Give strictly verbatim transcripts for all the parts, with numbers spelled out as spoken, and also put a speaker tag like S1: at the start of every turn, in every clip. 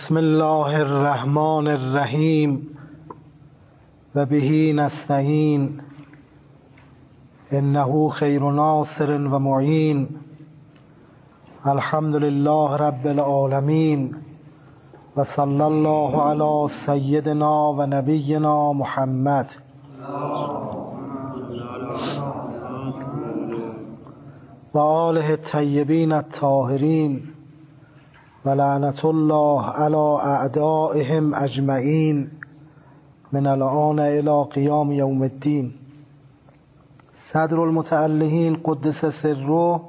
S1: بسم الله الرحمن الرحیم و به نستعین انه خیر ناصر و معین. الحمد لله رب العالمین و صلی الله علی سیدنا و نبینا محمد و آله الطیبین الطاهرین و لعنت الله علی اعدائهم اجمعین من الآن الی قیام یوم الدین. صدر المتعلهین قدس سره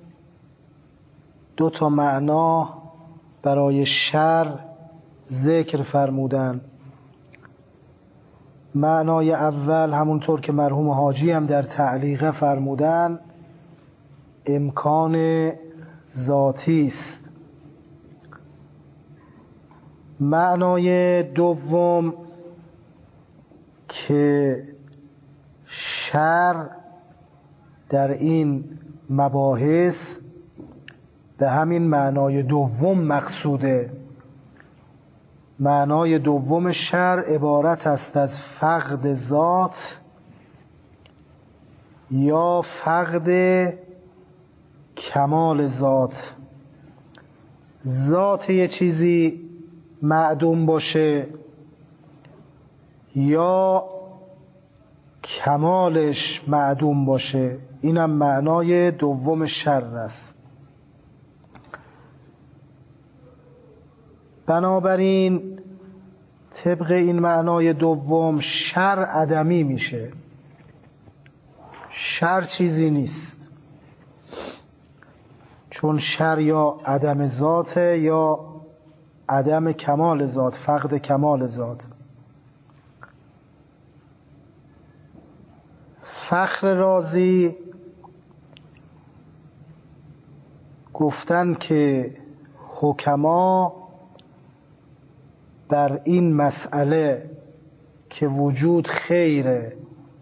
S1: دو تا معنا برای شر ذکر فرمودن. معنای اول همونطور که مرحوم حاجی هم در تعلیقه فرمودن امکان ذاتی است. معنای دوم که شر در این مباحث به همین معنای دوم مقصوده. معنای دوم شر عبارت است از فقد ذات یا فقد کمال ذات. ذات یه چیزی معدوم باشه یا کمالش معدوم باشه، اینم معنای دوم شر است. بنابراین طبق این معنای دوم شر عدمی میشه. شر چیزی نیست، چون شر یا عدم ذاته یا عدم کمال ذات، فقد کمال ذات. فخر رازی گفتن که حکما بر این مسئله که وجود خیره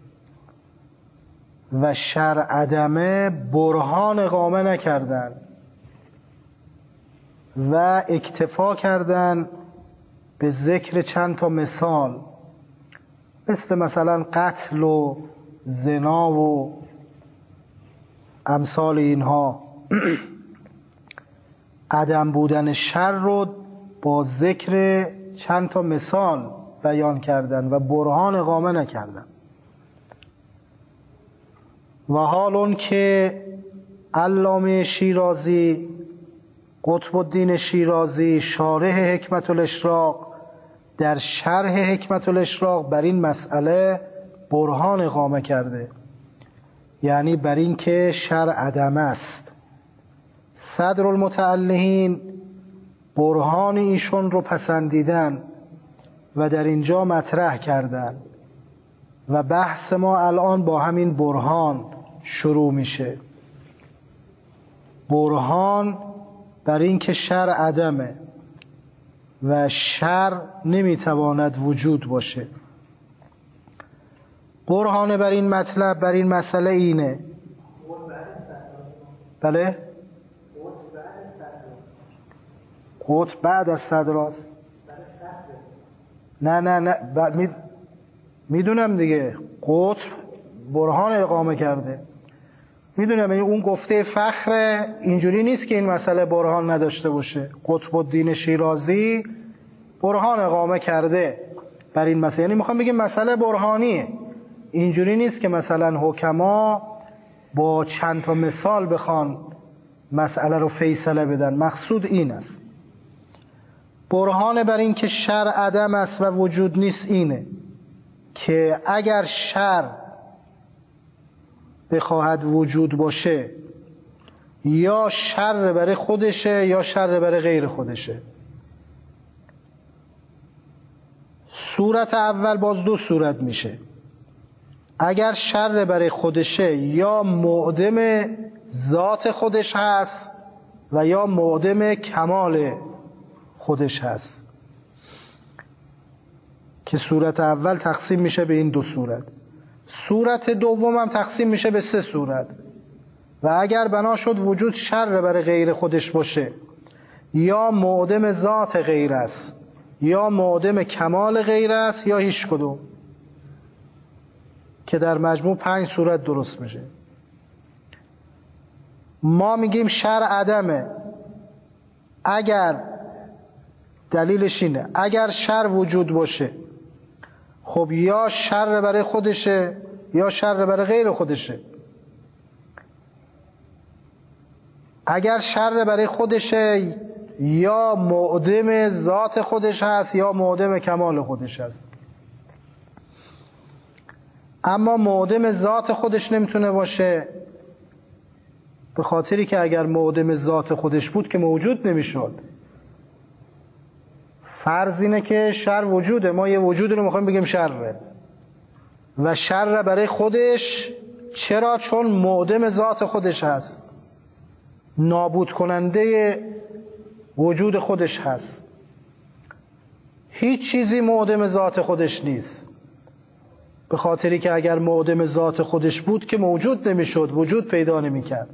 S1: و شر عدمه برهان اقامه نکردن و اکتفا کردن به ذکر چند تا مثال، مثل مثلا قتل و زنا و امثال اینها. عدم بودن شر رو با ذکر چند تا مثال بیان کردن و برهان اقامه نکردن. و حال اون که علامه شیرازی قطب الدین شیرازی شارح حکمت الاشراق در شرح حکمت الاشراق بر این مسئله برهان اقامه کرده، یعنی بر این که شر عدم است. صدر المتعلهین برهان ایشون رو پسندیدن و در اینجا مطرح کردن و بحث ما الان با همین برهان شروع میشه. برهان بر این که شر عدمه و شر نمیتواند وجود باشه. برهان بر این مطلب، بر این مسئله اینه. بله؟ قطب بعد از صدراست. نه نه نه می... میدونم دیگه. قطب برهان اقامه کرده، میدونم. یعنی اون گفته فخر اینجوری نیست که این مسئله برهان نداشته باشه. قطب الدین شیرازی برهان اقامه کرده بر این مسئله، یعنی میخوام بگم مسئله برهانیه. اینجوری نیست که مثلا حکما با چند تا مثال بخوان مسئله رو فیصله بدن. مقصود این است. برهان بر این که شر عدم است و وجود نیست اینه که اگر شر بخواهد وجود باشه یا شر برای خودشه یا شر برای غیر خودشه. صورت اول باز دو صورت میشه. اگر شر برای خودشه یا معدم ذات خودش هست و یا معدم کمال خودش هست، که صورت اول تقسیم میشه به این دو صورت. صورت دوم هم تقسیم میشه به سه صورت. و اگر بنا شد وجود شر برای غیر خودش باشه یا معدم ذات غیر است، یا معدم کمال غیر است، یا هیچ کدوم، که در مجموع پنج صورت درست میشه. ما میگیم شر عدمه اگر دلیلش اینه اگر شر وجود باشه، خب یا شر برای خودشه یا شر برای غیر خودشه. اگر شر برای خودشه یا معدم ذات خودش هست یا معدم کمال خودش هست. اما معدم ذات خودش نمیتونه باشه، به خاطری که اگر معدم ذات خودش بود که موجود نمیشد. فرض اینه که شر وجوده، ما یه وجودی رو میخوایم بگیم شره، و شر برای خودش. چرا؟ چون معدم ذات خودش هست، نابود کننده وجود خودش هست. هیچ چیزی معدم ذات خودش نیست، به خاطری که اگر معدم ذات خودش بود که موجود نمیشد، وجود پیدا نمیکرد.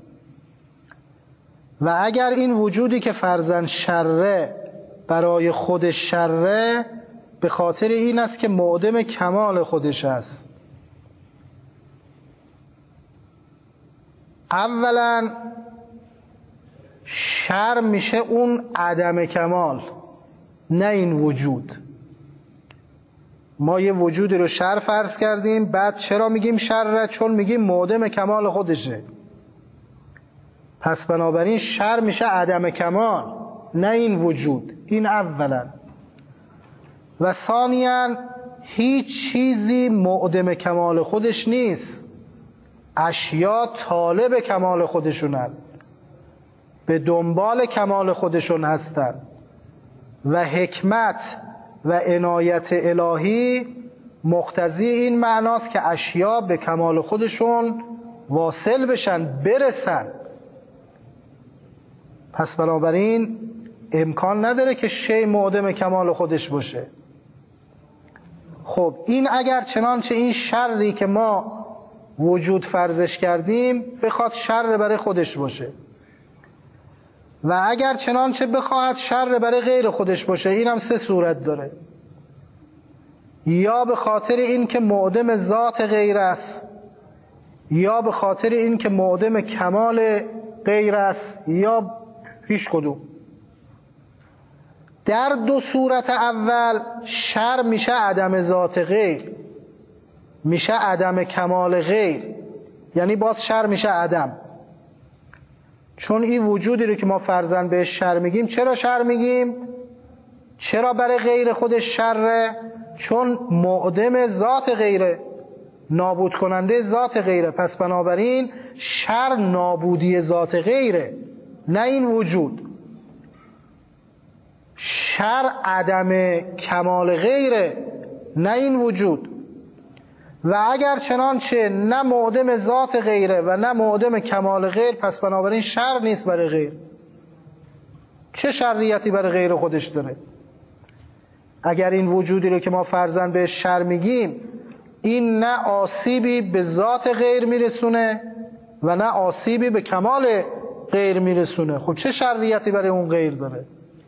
S1: و اگر این وجودی که فرضاً شره برای خودش شره، به خاطر این است که معدم کمال خودش است. اولا شر میشه اون عدم کمال، نه این وجود. ما یه وجودی رو شر فرض کردیم، بعد چرا میگیم شره؟ چون میگیم معدم کمال خودشه. پس بنابراین شر میشه عدم کمال، نه این وجود. این اولا. و ثانیاً هیچ چیزی معدم کمال خودش نیست. اشیا طالب کمال خودشونن، به دنبال کمال خودشون هستن، و حکمت و عنایت الهی مقتضی این معناست که اشیا به کمال خودشون واصل بشن، برسن. پس بنابراین امکان نداره که شی معدم کمال خودش باشه. خب این اگر چنانچه این شری که ما وجود فرضش کردیم بخواد شر برای خودش باشه، و اگر چنانچه بخواهد شر برای غیر خودش باشه، این هم سه صورت داره. یا به خاطر این که معدم ذات غیر است، یا به خاطر این که معدم کمال غیر است، یا هیچ کدوم. در دو صورت اول شر میشه عدم ذات غیر، میشه عدم کمال غیر، یعنی باز شر میشه عدم. چون این وجودی رو که ما فرضاً بهش شر میگیم، چرا شر میگیم؟ چرا برای غیر خودش شره؟ چون معدم ذات غیره، نابود کننده ذات غیره. پس بنابراین شر نابودی ذات غیره، نه این وجود. شر عدم کمال غیره، نه این وجود. و اگر چنانچه نه معدم ذات غیره و نه معدم کمال غیر، پس بنابراین شر نیست برای غیر. چه شریعتی برای غیر خودش داره؟ اگر این وجودی رو که ما فرضاً بهش شر میگیم، این نه آسیبی به ذات غیر میرسونه و نه آسیبی به کمال غیر میرسونه، خب چه شریعتی برای اون غیر داره؟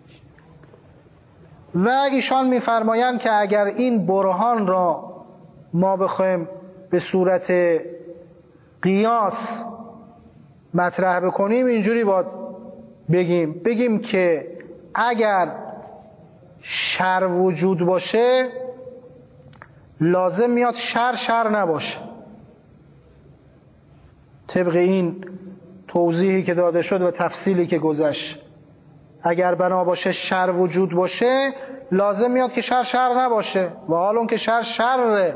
S1: و ایشان میفرمایند که اگر این برهان را ما بخوایم به صورت قیاس مطرح بکنیم، اینجوری باید بگیم بگیم که اگر شر وجود باشه، لازم میاد شر شر نباشه. طبق این توضیحی که داده شد و تفصیلی که گذشت، اگر بنا باشه شر وجود باشه، لازم میاد که شر شر نباشه. و حال اون که شر شره،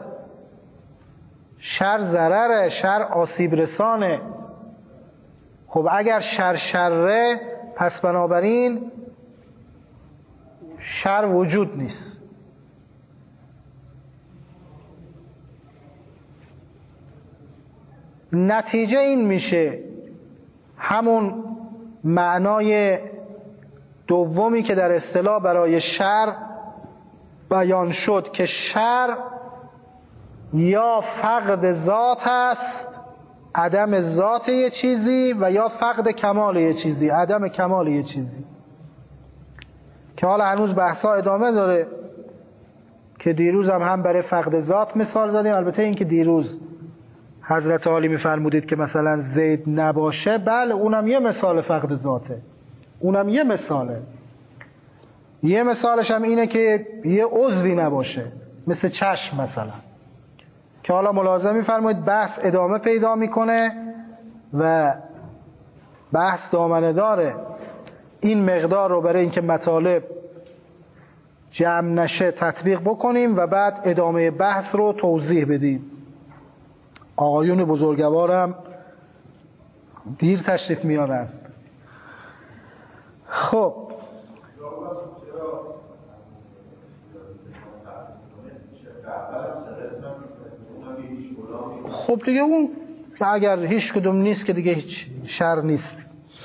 S1: شر ضرره، شر آسیب رسانه. خب اگر شر شره، پس بنابراین شر وجود نیست. نتیجه این میشه همون معنای دومی که در اصطلاح برای شر بیان شد، که شر یا فقد ذات است، عدم ذات یه چیزی، و یا فقد کمال یه چیزی، عدم کمال یه چیزی. که حالا هنوز بحثا ادامه داره که دیروز هم هم برای فقد ذات مثال زدیم. البته این که دیروز حضرت عالی میفرمودید که مثلا زید نباشه، بله اونم یه مثال فقد ذاته، اونم یه مثاله. یه مثالش هم اینه که یه عضوی نباشه، مثل چشم مثلا، که حالا ملاحظه میفرمایید بحث ادامه پیدا میکنه و بحث دامنه داره. این مقدار رو برای اینکه مطالب جمع نشه تطبیق بکنیم و بعد ادامه بحث رو توضیح بدیم. آقایون بزرگوارم دیر تشریف میارن. خب خب دیگه اون که اگر هیچ کدوم نیست که دیگه هیچ شر نیست.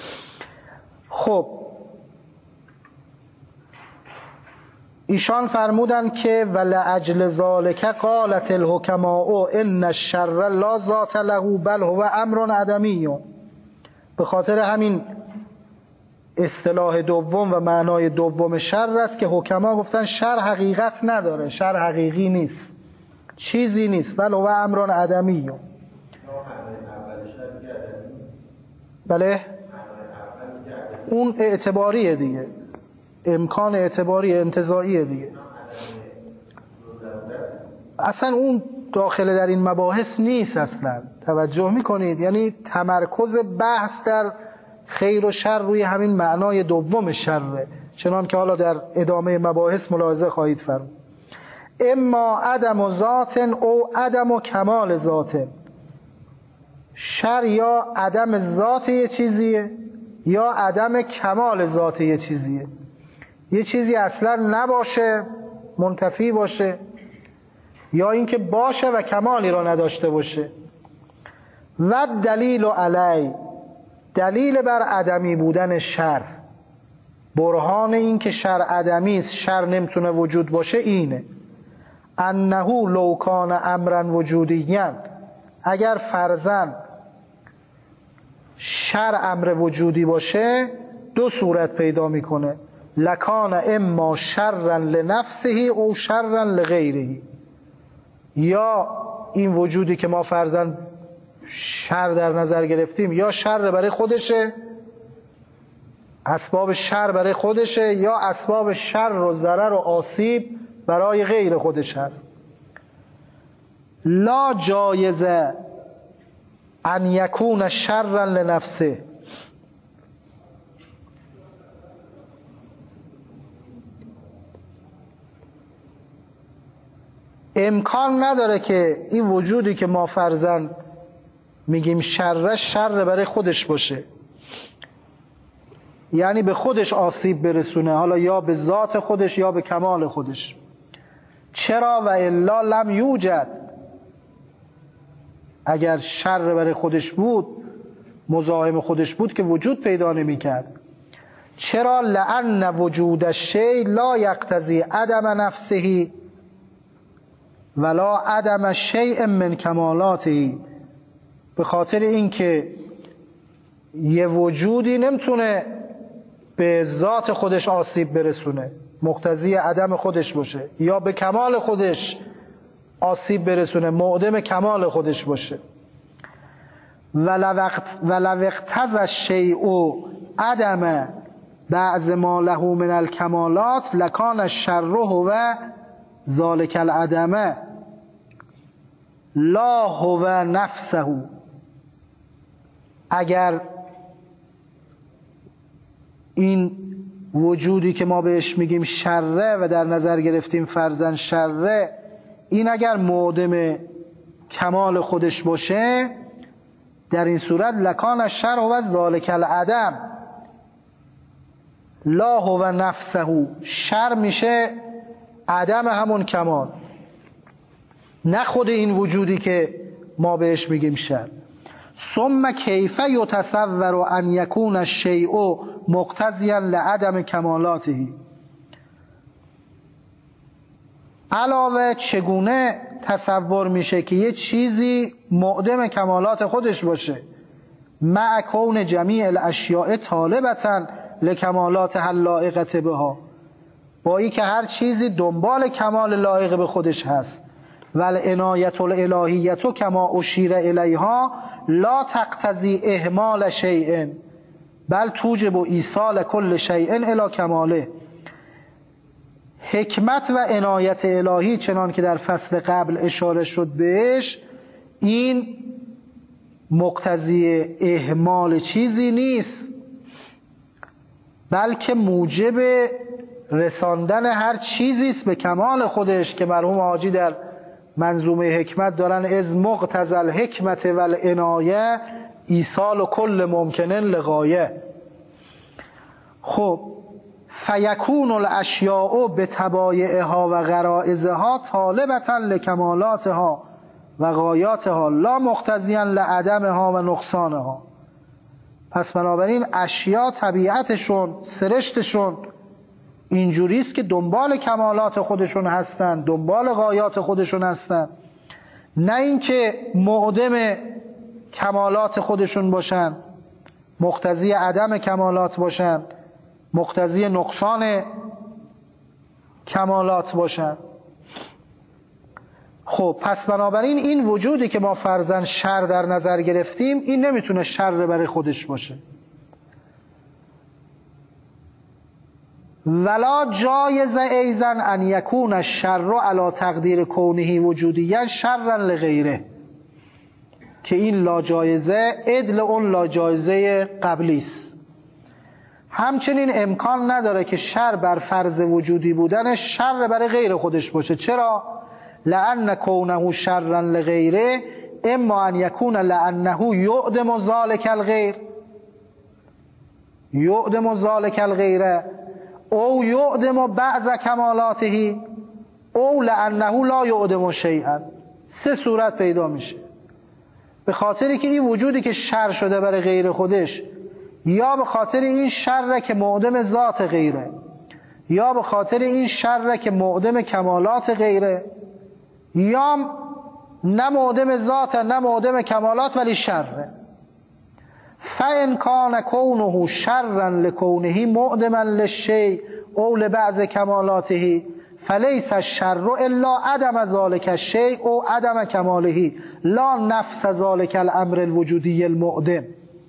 S1: خب ایشان فرمودن که ولعجل ذالک قالت الحکماء ان الشر لا ذات له بل هو امر عدمی. به خاطر همین اصطلاح دوم و معنای دوم شر است که حکما گفتن شر حقیقت نداره، شر حقیقی نیست، چیزی نیست، بل هو امر عدمی. بله اون اعتباریه دیگه، امکان اعتباری انتزاعیه دیگه، اصلا اون داخل در این مباحث نیست اصلا. توجه میکنید؟ یعنی تمرکز بحث در خیر و شر روی همین معنای دوم شره، چنان که حالا در ادامه مباحث ملاحظه خواهید فرمود. اما عدم ذات او عدم کمال ذات، شر یا عدم ذات یه چیزیه یا عدم کمال ذات یه چیزیه. یه چیزی اصلا نباشه منتفی باشه، یا اینکه باشه و کمالی را نداشته باشه. و دلیل علی، دلیل بر عدمی بودن شر، برهان این که شر عدمی است، شر نمیتونه وجود باشه، اینه انه لو کان امرا وجودیا، اگر فرضاً شر امر وجودی باشه دو صورت پیدا میکنه، لکان اما شرا لنفسه او شرا لغیره. یا این وجودی که ما فرضاً شر در نظر گرفتیم یا شر برای خودشه، اسباب شر برای خودشه، یا اسباب شر و ضرر و آسیب برای غیر خودش هست. لا جایزه ان یکون شرا لنفسه، امکان نداره که این وجودی که ما فرضاً میگیم شر، شر برای خودش باشه، یعنی به خودش آسیب برسونه، حالا یا به ذات خودش یا به کمال خودش. چرا؟ و الا لم یوجد، اگر شر برای خودش بود، مزاحم خودش بود که وجود پیدا نمی کرد. چرا؟ لأن وجود الشیء لا یقتضی عدم نفسه ولا عدم شیء من کمالاته. به خاطر اینکه یه وجودی نمیتونه به ذات خودش آسیب برسونه، مقتضی عدم خودش باشه، یا به کمال خودش آسیب برسونه، معدم کمال خودش باشه. ولو اقتضى الشیء عدم بعض ما له من الکمالات لکان الشر هو ذلک العدم لا هو نفسه. اگر این وجودی که ما بهش میگیم شره و در نظر گرفتیم فرضاً شره، این اگر معدم کمال خودش باشه، در این صورت لکان الشر هو ذلک العدم لا هو نفسه، شر میشه عدم همون کمال، نه خود این وجودی که ما بهش میگیم شر. ثم کیف یتصور ان یکون الشیء مقتضیا لعدم کمالاته، علاوه چگونه تصور میشه که یه چیزی معدم کمالات خودش باشه، مع کون جمیع الاشیاء طالبتا لکمالات اللائقه بها، با ای که هر چیزی دنبال کمال لایق به خودش هست. ول عنایت الالهیت کما اشیر الیها لا تقتضی اهمال شیء بل توجب ایصال کل شیء الی کماله. حکمت و عنایت الهی چنان که در فصل قبل اشاره شد بهش، این مقتضی اهمال چیزی نیست، بلکه موجب رساندن هر چیزی است به کمال خودش، که مرحوم حاجی در منظومه حکمت دارن از مقتضی الحکمت و العنایه ایصال کل ممکنن لغایه. خب فیکون الاشیاء به طبایعها و غرائزها طالبتا لکمالاتها و غایاتها لا مقتضیا لعدمها و نقصانها. پس بنابراین اشیا طبیعتشون، سرشتشون اینجوریست که دنبال کمالات خودشون هستن، دنبال غایات خودشون هستن، نه اینکه معدم کمالات خودشون باشن، مقتضی عدم کمالات باشن، مقتضی نقصان کمالات باشن. خب پس بنابراین این وجودی که ما فرضاً شر در نظر گرفتیم، این نمیتونه شر برای خودش باشه. ولا جایز ایضا ان یکون الشر علی تقدیر کونه وجودیا شرا لغیره، که این لا جایزه عدل اون لا جایزه قبلی است. همچنین امکان نداره که شر بر فرض وجودی بودن شر برای غیر خودش باشه. چرا؟ لأن کونه شرا لغیره اما ان یکون لأنه یعدم ذلک الغیر یعدم ذلک الغیره او یعدم بعض کمالاته او لأنه لا یعدم شیئا. سه صورت پیدا میشه. به خاطری که این وجودی که شر شده برای غیر خودش، یا به خاطر این شر که معدم ذات غیره، یا به خاطر این شر که معدم کمالات غیره، یا نه معدم ذات نه معدم کمالات ولی شره. فإن کان کونه شرا لکونه معدما للشیء او لبعض کمالاته فلیس الشر الا عدم ذلک الشیء او عدم کماله لا نفس ذلک الامر الوجودی المعدم.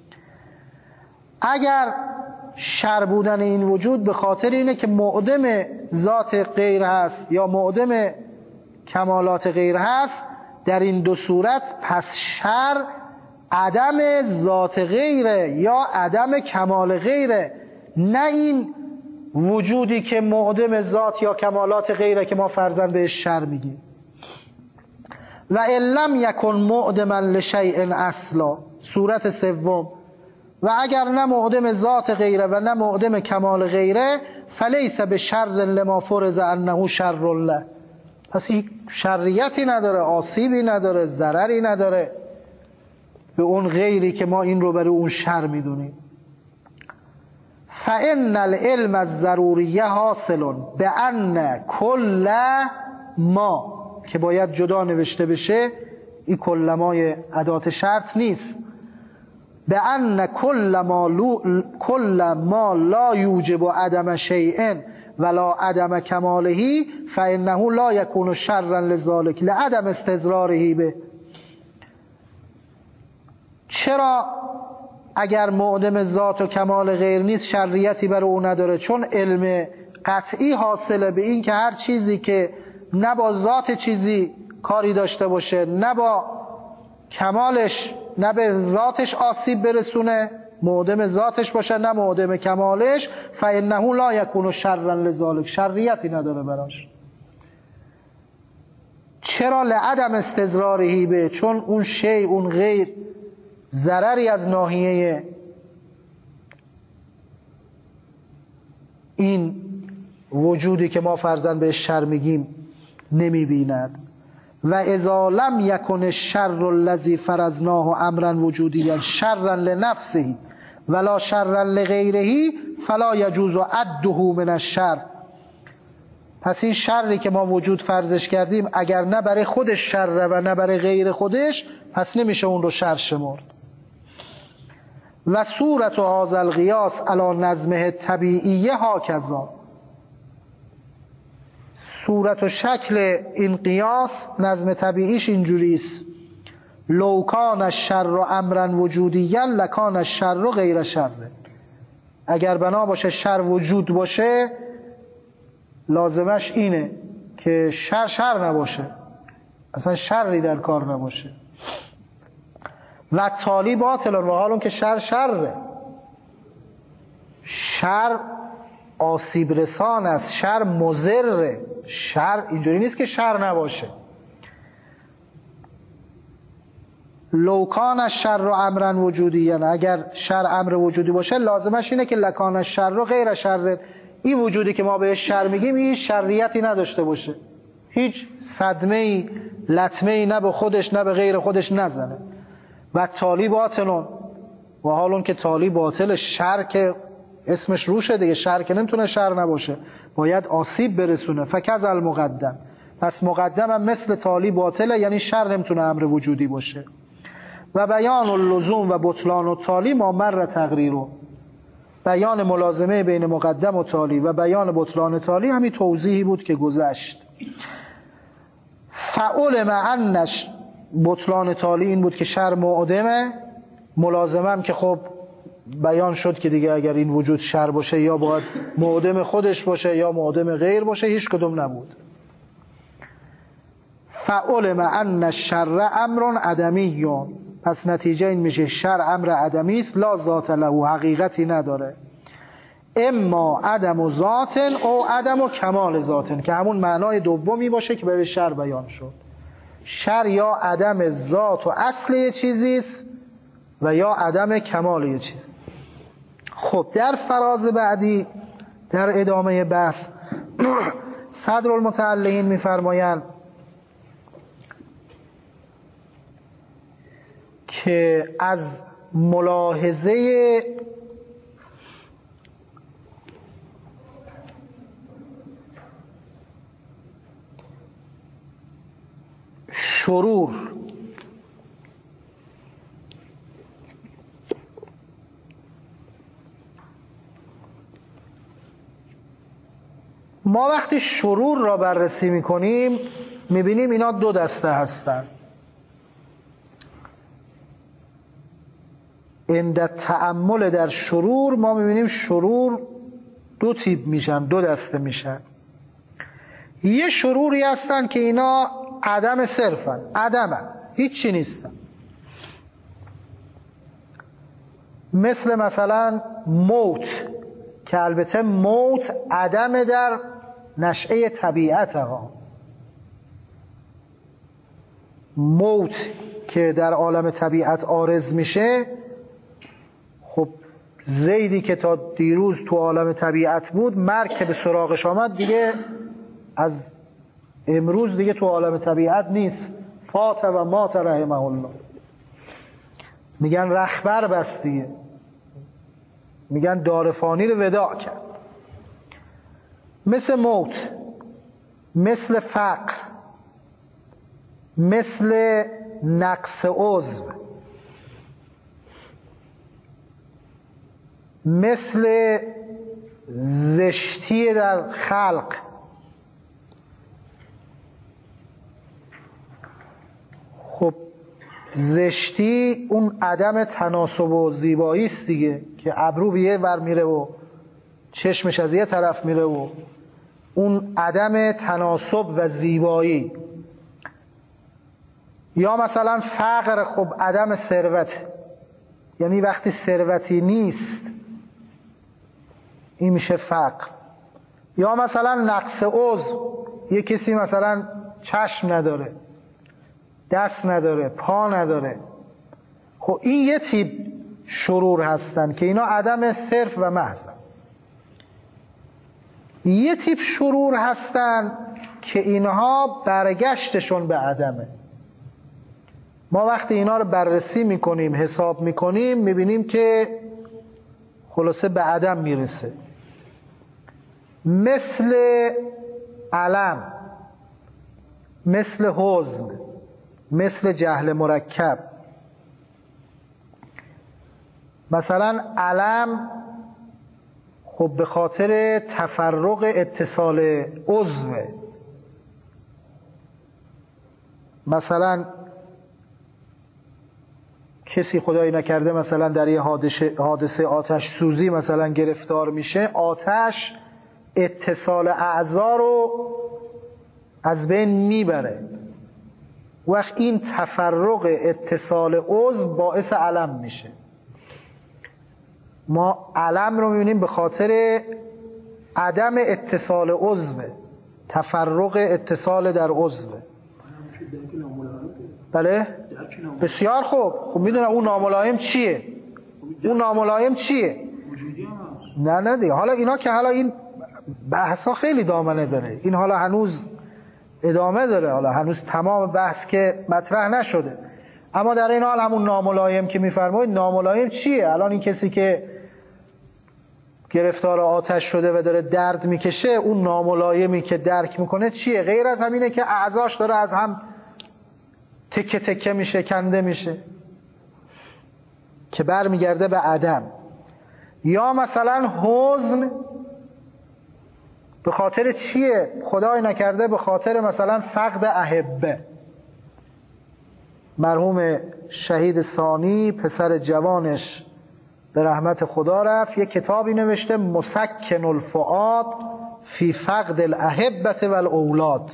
S1: اگر شر بودن این وجود به خاطر اینه که معدم ذات غیر هست یا معدم کمالات غیر هست، در این دو صورت پس شر عدم ذات غیره یا عدم کمال غیره، نه این وجودی که معدم ذات یا کمالات غیره که ما فرضاً بهش شر میگیم. و ان لم یکن معدما لشیء اصلا، صورت سوم، و اگر نه معدم ذات غیره و نه معدم کمال غیره فلیس به شر لما فرض انه شر له. پس این شریعتی نداره، آسیبی نداره، ضرری نداره به اون غیری که ما این رو برای اون شر میدونیم. فإن العلم الضروریه حاصل بأن کل ما، که باید جدا نوشته بشه، این کل مای ادات شرط نیست، بأن کل ما, کل ما لا یوجب عدم شیء ولا عدم کماله فإنه لا یکون شرا لذلك لعدم استضراره به. چرا اگر معدم ذات و کمال غیر نیست شریعتی برای او نداره؟ چون علم قطعی حاصله به این که هر چیزی که نه با ذات چیزی کاری داشته باشه، نه با کمالش، نه به ذاتش آسیب برسونه، معدم ذاتش باشه نه معدم کمالش، فإنه لا یکون شرا لذلك، شریعتی نداره براش. چرا؟ لعدم استضراره به، چون اون شی، اون غیر ضرری از ناحیه این وجودی که ما فرضاً به شر میگیم نمی بیند. و اذا لم یکن الشر الذی فرضناه امرا وجودیا شرا لنفسه ولا شرا لغیره فلا یجوز عده من الشر. پس این شری که ما وجود فرضش کردیم اگر نه برای خودش شر و نه برای غیر خودش، پس نمیشه اون رو شر شمرد. و صورت هذا القیاس علی نظمه طبیعیه هاکذا. صورت و شکل این قیاس نظم طبیعیش اینجوریست: لو کان الشر امرا وجودیا لکان الشر غیر شر. اگر بنا باشه شر وجود باشه، لازمش اینه که شر شر نباشه، اصلا شری در کار نباشه. و تالی باطل، و حال اون که شر شره، شر آسیب رسان است، شر مضره. شر اینجوری نیست که شر نباشه. لو کان الشر امرا وجودیا، اگر شر امر وجودی باشه لازمش اینه که لکان الشر غیر شر. این وجودی که ما بهش شر میگیم این شریعتی نداشته باشه، هیچ صدمه‌ای لطمه‌ای نه به خودش نه به غیر خودش نزنه. و تالی باطلون، و حال اون که تالی باطل، شر که اسمش روشه دیگه، شر که نمیتونه شر نباشه، باید آسیب برسونه. فکذ المقدم، پس مقدم هم مثل تالی باطله، یعنی شر نمیتونه امر وجودی باشه. و بیان اللزوم و بطلان و تالی ما مر تقریرو، بیان ملازمه بین مقدم و تالی و بیان بطلان تالی همین توضیحی بود که گذشت. فعلم انش بطلان تالی این بود که شر معدمه، ملازمه هم که خب بیان شد که دیگه اگر این وجود شر باشه یا باید معدم خودش باشه یا معدم غیر باشه، هیچ کدوم نبود. فعلم ان الشر امر عدمی، پس نتیجه این میشه شر امر عدمی است، لا ذات له، حقیقتی نداره. اما عدم و ذات او عدم و کمال ذات، که همون معنای دومی باشه که برای شر بیان شد. شر یا عدم ذات و اصل یه چیزیست و یا عدم کمال یه چیزیست. خب در فراز بعدی در ادامه بحث صدر المتعلقین میفرمایند که از ملاحظه شرور ما وقتی شرور را بررسی میکنیم میبینیم اینا دو دسته هستند. عند تأمل در شرور ما میبینیم شرور دو تیپ میشن، دو دسته میشن. یه شروری هستن که اینا عدم صرفن، عدمن، هیچی نیستن. مثل مثلا موت، که البته موت عدم در نشأه طبیعت ها. موت که در عالم طبیعت عارض میشه، خب زیدی که تا دیروز تو عالم طبیعت بود، مرگ که به سراغش آمد دیگه از امروز دیگه تو عالم طبیعت نیست. فات و مات رحمه الله. میگن رخبر بست دیگه، میگن دارفانی رو وداع کرد. مثل موت، مثل فقر، مثل نقص عضو، مثل زشتی در خلق، خب زشتی اون عدم تناسب و زیبایی است دیگه، که ابرو به یه ور میره و چشمش از یه طرف میره و اون عدم تناسب و زیبایی. یا مثلا فقر، خب عدم ثروت، یعنی وقتی ثروتی نیست این میشه فقر. یا مثلا نقص عضو، یه کسی مثلا چشم نداره، دست نداره، پا نداره، خب این یه تیپ شرور هستن که اینا عدم صرف و محضن. یه تیپ شرور هستن که اینها برگشتشون به عدمه. ما وقتی اینا رو بررسی میکنیم، حساب میکنیم، میبینیم که خلاصه به عدم میرسه. مثل علم، مثل حزن، مثل جهل مرکب. مثلا علم خب به خاطر تفرق اتصال عضو، مثلا کسی خدایی نکرده مثلا در یه حادثه, حادثه آتش سوزی مثلا گرفتار میشه، آتش اتصال اعضا رو از بین میبره. وقت این تفرق اتصال عضو باعث علم میشه. ما علم رو میبینیم به خاطر عدم اتصال عضو، تفرق اتصال در عضو. بله؟ بسیار خوب. خب میدونم اون ناملایم چیه؟ اون ناملایم چیه؟ نه نه دیگه. حالا اینا که حالا این بحثا خیلی دامنه داره، این حالا هنوز ادامه داره، حالا هنوز تمام بحث که مطرح نشده. اما در این حال همون ناملایم که میفرمایید، ناملایم چیه؟ الان این کسی که گرفتار آتش شده و داره درد میکشه، اون ناملایمی که درک میکنه چیه؟ غیر از همینه که اعضاش داره از هم تکه تکه میشه، کنده میشه، که بر میگرده به عدم. یا مثلا حزن به خاطر چیه؟ خدای نکرده به خاطر مثلا فقد احبه. مرحوم شهید ثانی پسر جوانش به رحمت خدا رفت، یک کتابی نوشته مسکن الفؤاد فی فقد الاحبه والاولاد.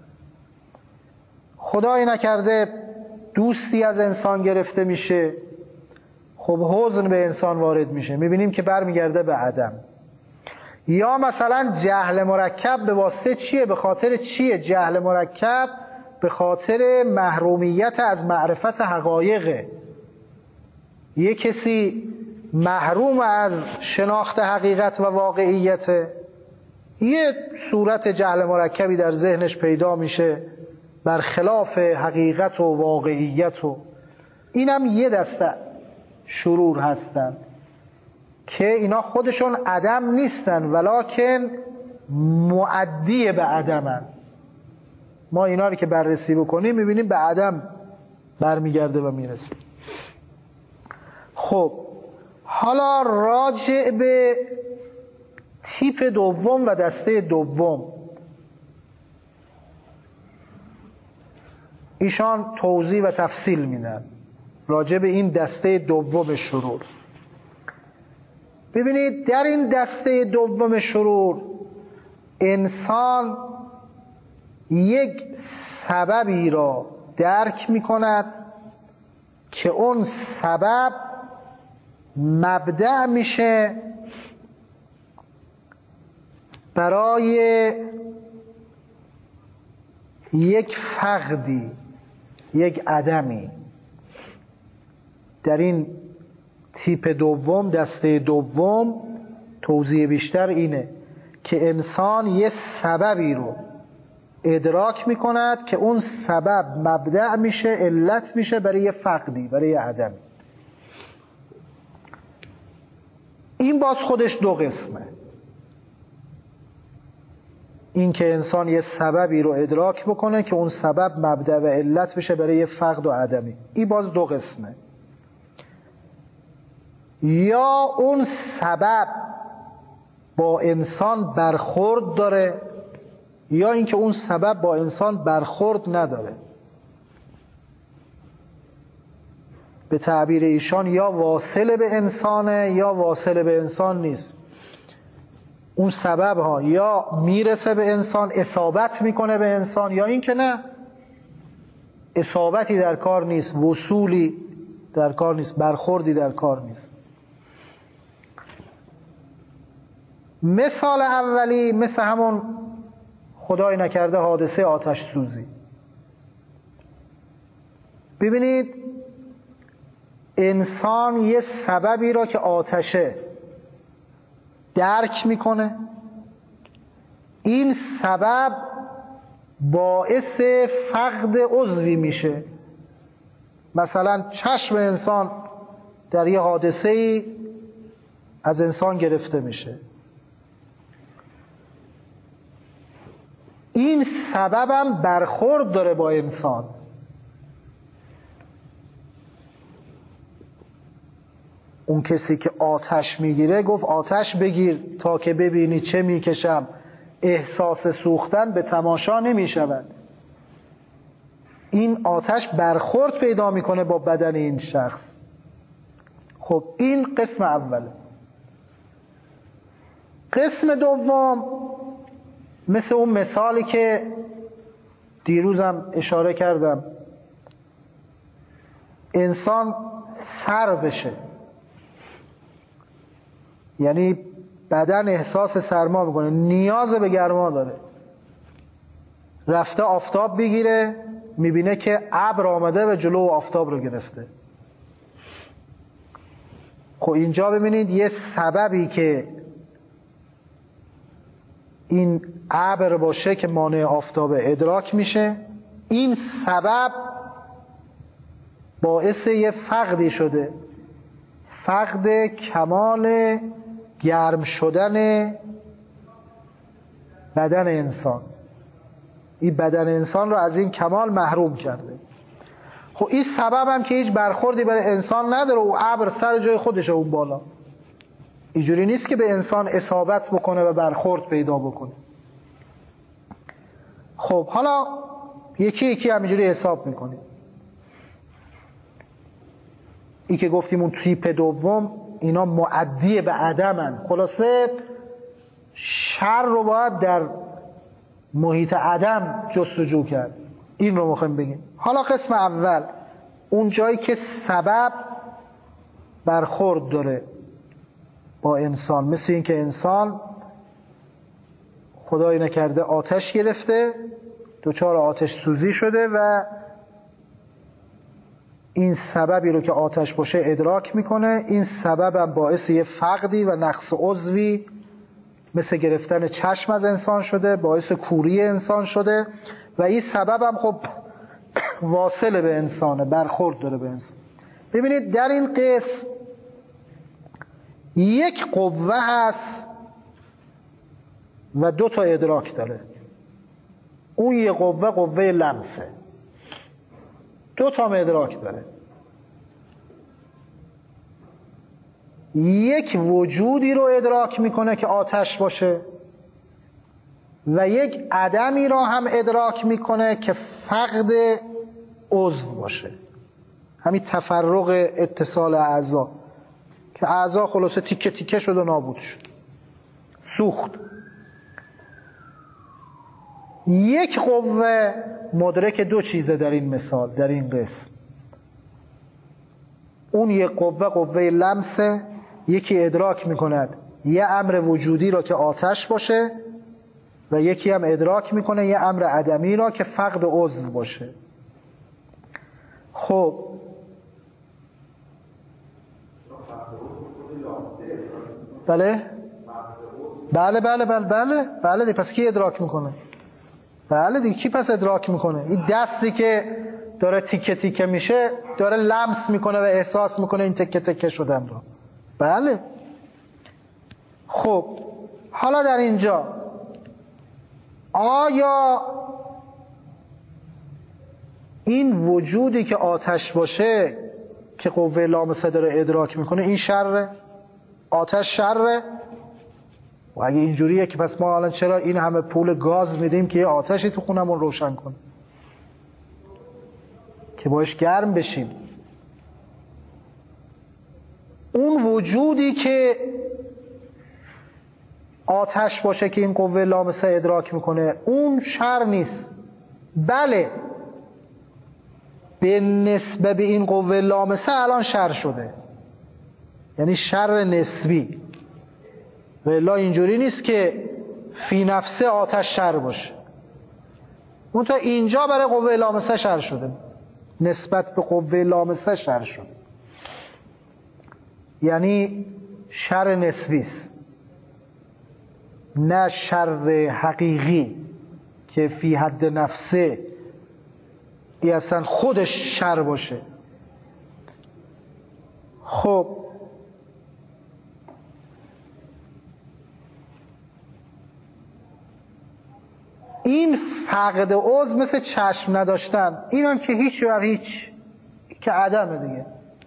S1: خدای نکرده دوستی از انسان گرفته میشه، خب حزن به انسان وارد میشه، میبینیم که برمیگرده به عدم. یا مثلا جهل مرکب به واسطه چیه؟ به خاطر چیه جهل مرکب؟ به خاطر محرومیت از معرفت حقایقه. یه کسی محروم از شناخت حقیقت و واقعیت، یه صورت جهل مرکبی در ذهنش پیدا میشه برخلاف حقیقت و واقعیت. و اینم یه دسته شرور هستن که اینا خودشون عدم نیستن ولکن مؤدی به عدمن. ما اینا رو که بررسی بکنیم میبینیم به عدم برمیگرده و میرسه. خب حالا راجع به تیپ دوم و دسته دوم ایشان توضیح و تفصیل میدن راجع به این دسته دوم شرور. ببینید در این دسته دوم شرور انسان یک سببی را درک می کند که اون سبب مبدأ میشه برای یک فقدی، یک عدمی. در این تیپ دوم، دسته دوم، توضیح بیشتر اینه که انسان یه سببی رو ادراک میکند که اون سبب مبدأ میشه، علت میشه برای یه فقدی، برای یه عدمی. این باز خودش دو قسمه. این که انسان یه سببی رو ادراک بکنه که اون سبب مبدأ و علت بشه برای یه فقد و عدمی، این باز دو قسمه. یا اون سبب با انسان برخورد داره، یا اینکه اون سبب با انسان برخورد نداره. به تعبیر ایشان یا واصل به انسانه یا واصل به انسان نیست. اون سبب ها یا میرسه به انسان، اصابت میکنه به انسان، یا اینکه نه، اصابتی در کار نیست، وصولی در کار نیست، برخوردی در کار نیست. مثال اولی مثل همون خدای نکرده حادثه آتش سوزی. ببینید انسان یه سببی را که آتشه درک میکنه، این سبب باعث فقد عضوی میشه. مثلا چشم انسان در یه حادثه‌ای از انسان گرفته میشه، این سببم برخورد داره با انسان. اون کسی که آتش میگیره گفت آتش بگیر تا که ببینی چه میکشم، احساس سوختن به تماشا نمیشود. این آتش برخورد پیدا میکنه با بدن این شخص. خب این قسم اوله. قسم دوم مثل اون مثالی که دیروزم اشاره کردم، انسان سردشه، یعنی بدن احساس سرما میکنه، نیاز به گرما داره، رفته آفتاب بگیره میبینه که ابر آمده و جلو آفتاب رو گرفته. خب اینجا ببینید یه سببی که این ابر باشه که مانع آفتاب ادراک میشه، این سبب باعث یه فقدی شده، فقد کمال گرم شدن بدن انسان. این بدن انسان رو از این کمال محروم کرده. خب این سبب هم که هیچ برخوردی برای انسان نداره، او ابر سر جای خودشه اون بالا، اینجوری نیست که به انسان اصابت بکنه و برخورد پیدا بکنه. خب حالا یکی یکی همینجوری حساب میکنیم. این که گفتیم اون تیپ دوم اینا معدی به عدمن. خلاصه شر رو باید در محیط عدم جستجو کرد. این رو میخوایم بگیم. حالا قسم اول، اون جایی که سبب برخورد داره با انسان، مثل این که انسان خدایی نکرده آتش گرفته، دچار آتش سوزی شده و این سببی رو که آتش باشه ادراک میکنه. این سبب هم باعث یه فقدی و نقص عضوی مثل گرفتن چشم از انسان شده، باعث کوری انسان شده و این سبب هم خب واصل به انسانه، برخورد داره به انسان. ببینید در این قسم یک قوه هست و دو تا ادراک داره. اون یه قوه قوه لمسه، دو تا ادراک داره. یک وجودی رو ادراک میکنه که آتش باشه و یک عدمی رو هم ادراک میکنه که فقد عضو باشه، همین تفرق اتصال اعضا که اعضا خلاصه تیکه تیکه شد و نابود شد، سوخت. یک قوه مدرک دو چیزه در این مثال، در این قسم. اون یک قوه قوه لمسه، یکی ادراک میکند یه امر وجودی را که آتش باشه و یکی هم ادراک میکنه یه امر عدمی را که فقد عضو باشه. خب بله بله بله بله بله بله دی. پس کی ادراک میکنه؟ بله دیگه، کی پس ادراک میکنه؟ این دستی که داره تیکه تیکه میشه داره لمس میکنه و احساس میکنه این تیکه تیکه شدن رو. بله. خب حالا در اینجا آیا این وجودی که آتش باشه که قوه لامسه داره ادراک میکنه این شره؟ آتش شره؟ و اگه اینجوریه که پس ما الان چرا این همه پول گاز میدیم که یه آتشی تو خونمون روشن کنه که باش گرم بشیم؟ اون وجودی که آتش باشه که این قوه لامسه ادراک میکنه اون شر نیست. بله به نسبت به این قوه لامسه الان شر شده، یعنی شر نسبی. و الا اینجوری نیست که فی نفسه آتش شر باشه. اون تا اینجا برای قوه لامسه شر شده، نسبت به قوه لامسه شر شده، یعنی شر نسبی است، نه شر حقیقی که فی حد نفسه ای اصلا خودش شر باشه. خب این فقد عضو مثل چشم نداشتن، این هم که هیچ و هیچ که عدمه دیگه.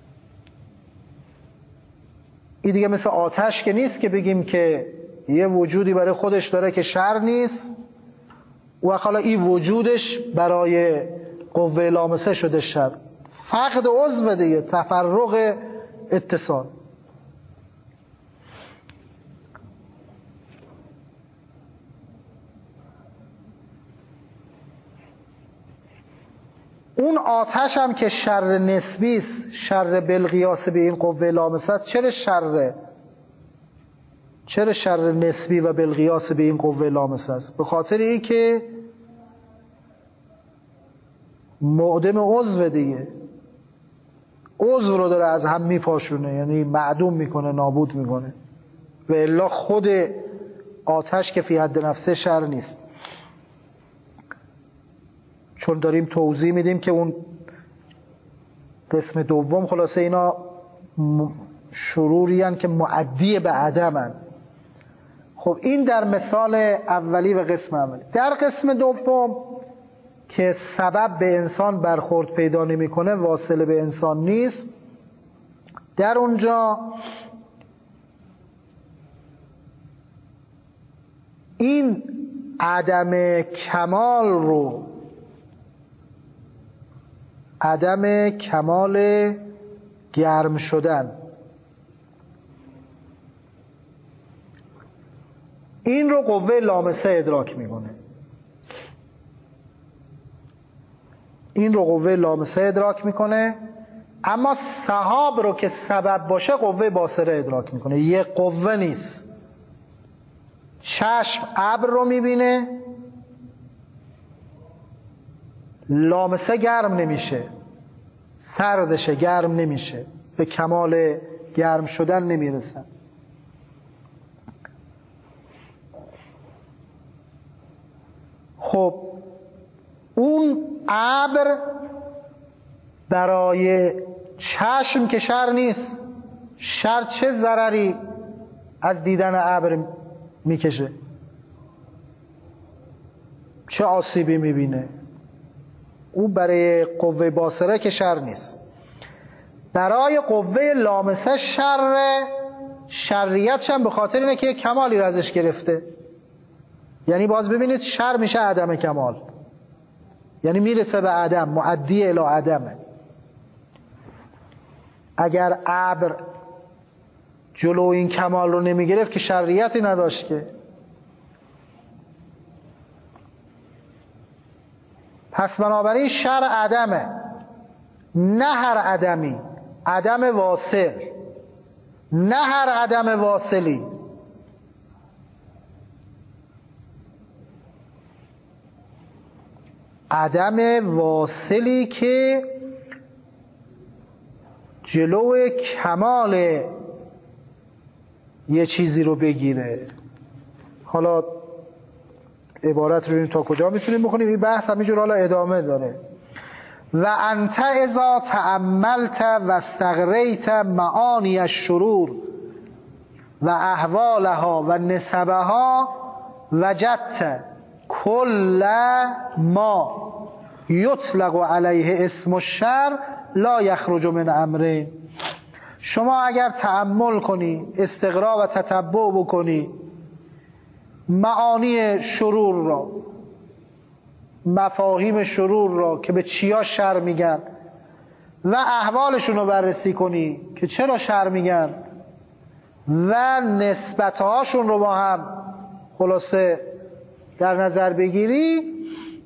S1: این دیگه مثل آتش که نیست که بگیم که یه وجودی برای خودش داره که شر نیست و حالا این وجودش برای قوه لامسه شده شر. فقد عضو دیگه، تفرق اتصال. اون آتش هم که شر نسبی است، شر بالقیاس به این قوه لامسه است. چرا شره؟ چرا شر نسبی و بالقیاس به این قوه لامسه است؟ به خاطر این که معدم عضو دیگه، عضو رو داره از هم میپاشونه، یعنی معدوم میکنه، نابود میکنه. و الا خود آتش که فی حد نفسه شر نیست. چون داریم توضیح میدیم که اون قسم دوم خلاصه اینا شروری هن که معدی به عدم هن. خب این در مثال اولی و قسم اولی. در قسم دوم که سبب به انسان برخورد پیدا نمیکنه، واصله به انسان نیست، در اونجا این عدم کمال رو، عدم کمال گرم شدن، این رو قوه لامسه ادراک میکنه. این رو قوه لامسه ادراک میکنه. اما سحاب رو که سبب باشه قوه باصره ادراک میکنه. یه قوه نیست. چشم ابر رو میبینه، لامسه گرم نمیشه، سردشه، گرم نمیشه، به کمال گرم شدن نمیرسن. خب اون ابر برای چشم که شر نیست. شر چه ضرری از دیدن ابر میکشه؟ چه آسیبی میبینه؟ او برای قوه باصره که شر نیست. برای قوه لامسه شر، شریعتش هم به خاطر اینه که کمالی رو ازش گرفته. یعنی باز ببینید شر میشه عدم کمال، یعنی میرسه به عدم، معدی الی عدمه. اگر ابر جلو این کمال رو نمیگرفت که شریعتی نداشت که. پس بنابراین شر عدمه، نه هر عدمی، عدم واصل، نه هر عدم واصلی. عدم واصلی که جلو کمال یه چیزی رو بگیره. حالا عبارت رو تا کجا میتونیم بخونیم؟ این بحث همینجور حالا ادامه داره. و انت اذا تأملت و استغریت معانی الشرور و احوالها و نسبها وجدت کل ما یطلق علیه اسم الشر لا یخرج من امرین. شما اگر تأمل کنی، استقرا و تتبع بکنی معانی شرور را، مفاهیم شرور را که به چیا شر میگن و احوالشون رو بررسی کنی که چرا شر میگن و نسبتهاشون رو با هم خلاصه در نظر بگیری،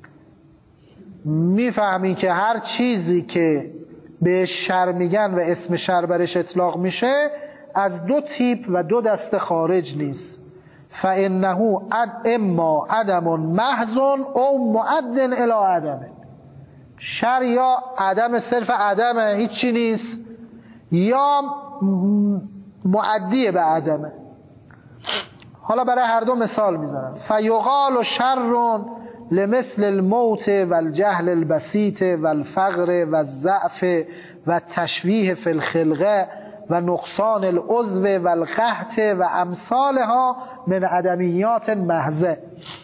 S1: میفهمی که هر چیزی که به شر میگن و اسم شر برش اطلاق میشه از دو تیپ و دو دسته خارج نیست. فانه اما عدم محض او معد الی عدم. شر یا عدم صرف عدمه، هیچی نیست، یا معدی به عدمه. حالا برای هر دو مثال میزنم. فیقال شر لمثل الموت والجهل البسيط والفقر والضعف والتشویه فی الخلقه و نقصان العضو والقحط و امثالها من عدمیات محضه.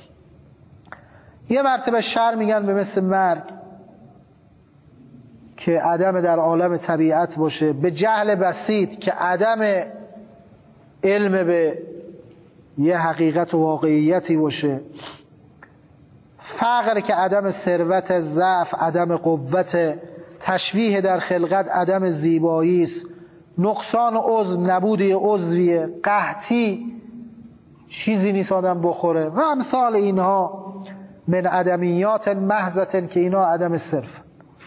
S1: یه مرتبه شر میگن به مثل مرگ که عدم در عالم طبیعت باشه، به جهل بسیط که عدم علم به یه حقیقت و واقعیتی باشه، فقر که عدم ثروت، ضعف عدم قوت، تشویه در خلقت عدم زیبایی است، نقصان عضو نبود عضویه، قحطی چیزی نیست آدم بخوره و امثال اینها من عدمیات محضة که اینا عدم صرف.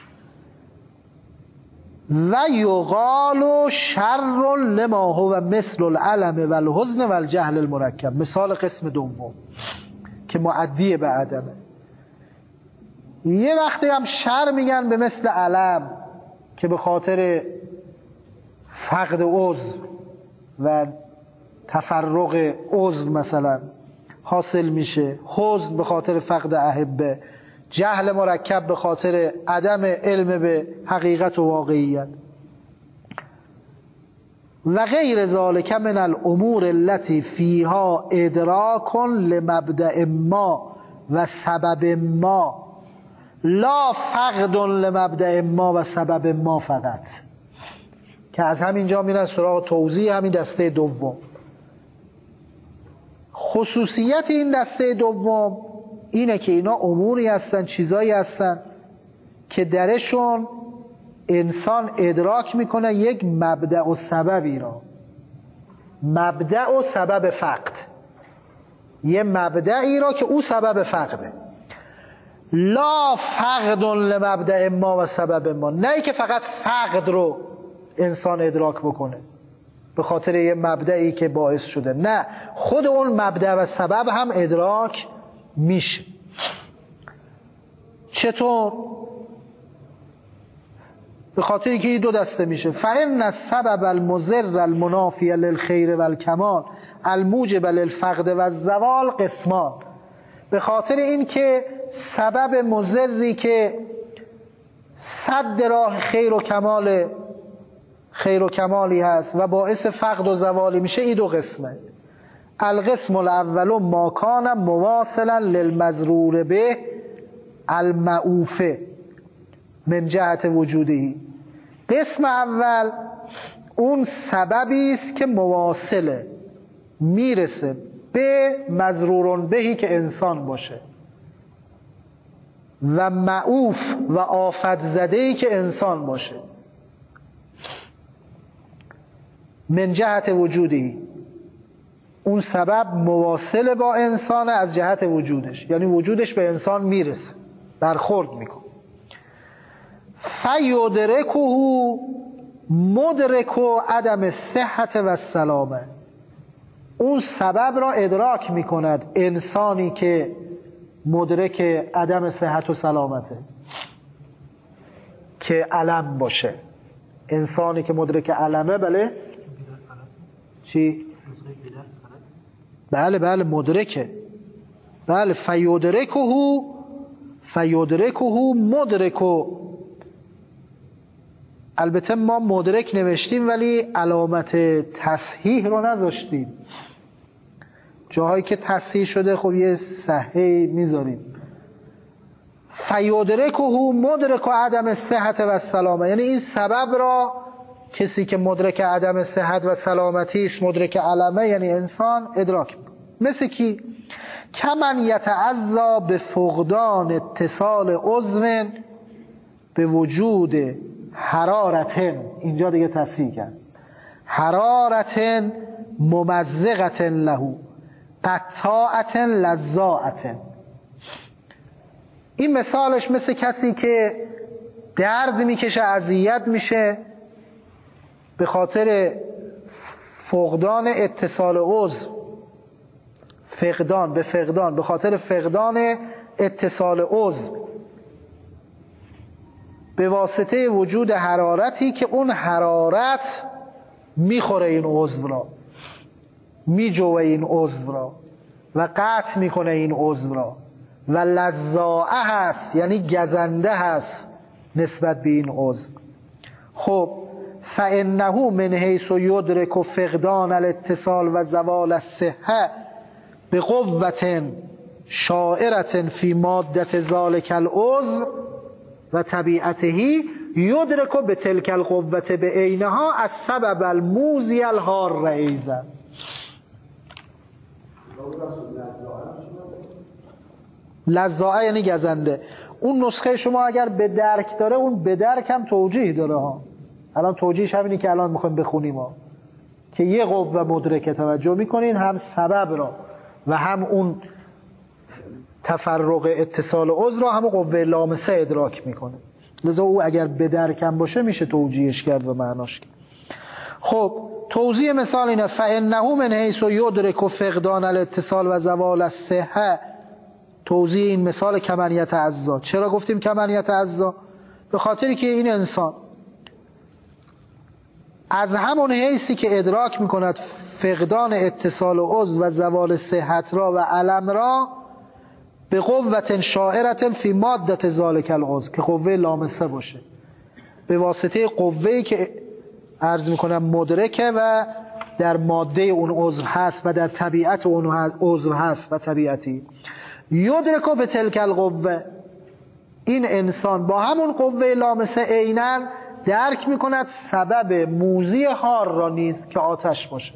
S1: و یقال شر لما هو مثل العلم و الحزن و الجهل المرکب، مثال قسم دوم که معدی به عدمه. یه وقتی هم شر میگن به مثل علم که به خاطر فقد عضو و تفرق عضو مثلا حاصل میشه، حزن به خاطر فقد احبه، جهل مرکب به خاطر عدم علم به حقیقت و واقعیت و غیر ذالک من الامور التي فیها ادراک لمبدأ ما و سبب ما لا فقد لمبدأ ما و سبب ما فقط، که از همینجا میرن سراغ توضیح همین دسته دوم. خصوصیت این دسته دوم اینه که اینا اموری هستن، چیزایی هستن که درشون انسان ادراک میکنه یک مبدأ و سببی را، مبدأ و سبب فقد، یه مبدعی را که او سبب فقده. لا فقد لمبدأ ما و سبب ما، نه ای که فقط فقد رو انسان ادراک بکنه به خاطر یه مبدعی که باعث شده، نه، خود اون مبدأ و سبب هم ادراک میشه. چطور؟ به خاطر که این دو دسته میشه. فإن السبب المضر المنافی للخیر و الکمال الموجب للفقد و الزوال قسمان، به خاطر این که سبب مضری که صد راه خیر و کمال خیر و کمالی هست و باعث فقد و زوالی میشه، این دو قسمه. القسم الاول ما کان مواصلا للمضرور به المعوفه من جهت وجودی. قسم اول اون سببی است که مواصله، میرسه به مضرورون بهی که انسان باشه و معوف و آفت زدهی که انسان باشه من جهت وجودی. اون سبب مواصل با انسان از جهت وجودش، یعنی وجودش به انسان میرسه، برخورد میکنه. فیدرکه مدرک عدم صحت و سلامه، اون سبب را ادراک میکند انسانی که مدرک عدم صحت و سلامته، که علم باشه. انسانی که مدرک علمه، بله چی؟ بله بله مدرکه، بله. فیدرکه فیدرکه مدرک، البته ما مدرک نوشتیم ولی علامت تصحیح رو نذاشتیم. جاهایی که تصحیح شده خب یه صحیح میذاریم. فیدرکه مدرک عدم صحت و سلامه، یعنی این سبب را کسی که مدرک عدم صحت و سلامتی است، مدرک علمه یعنی انسان، ادراک میکنه. مثل کی؟ کمن یتعزا به فقدان اتصال عضو به وجود حرارتن، اینجا دیگه تصحیح کرد، حرارتن ممزقتن له قطاعتن لذاعتن. این مثالش مثل کسی که درد میکشه، اذیت میشه به خاطر فقدان اتصال عضو، فقدان به فقدان، به خاطر فقدان اتصال عضو به واسطه وجود حرارتی که اون حرارت میخوره این عضو را، میجوه این عضو را و قطع میکنه این عضو را و لذاعه هست، یعنی گزنده هست نسبت به این عضو. خب فانه من حیث یدرک فقدان الاتصال و زوال الصحه به قوة شاعرة فی مادة ذلک العضو و طبیعته یدرک به تلک القوة به عینها از سبب الموزی الحار ایضا. لزاعه یعنی گزنده. اون نسخه شما اگر به درک داره، اون به درک هم توجیه داره ها. الان توجیهش همینی که الان میخوایم بخونیم ها، که یه قوه مدرکه توجه میکنین، هم سبب را و هم اون تفرق اتصال عضو را هم قوه لامسه ادراک میکنه. لذا او اگر به درکم باشه میشه توجیهش کرد و معناش کرد. خب توضیح مثال اینه: فإنه من حیث یدرک فقدان الاتصال و زوال الصحه. توضیح این مثال کمنیت اعضا. چرا گفتیم کمنیت اعضا؟ به خاطری که این انسان از همون حیثی که ادراک میکند فقدان اتصال عضو و زوال صحت را و علم را، به قوت شاعرة فی مادة ذلک العضو، که قوه لامسه باشه، به واسطه قوه‌ای که عرض میکنم مدرکه و در ماده اون عضو هست و در طبیعت اون عضو هست و طبیعتی. یدرکو به تلک القوه، این انسان با همون قوه لامسه عیناً درک میکند سبب موزی حار را نیز که آتش باشه.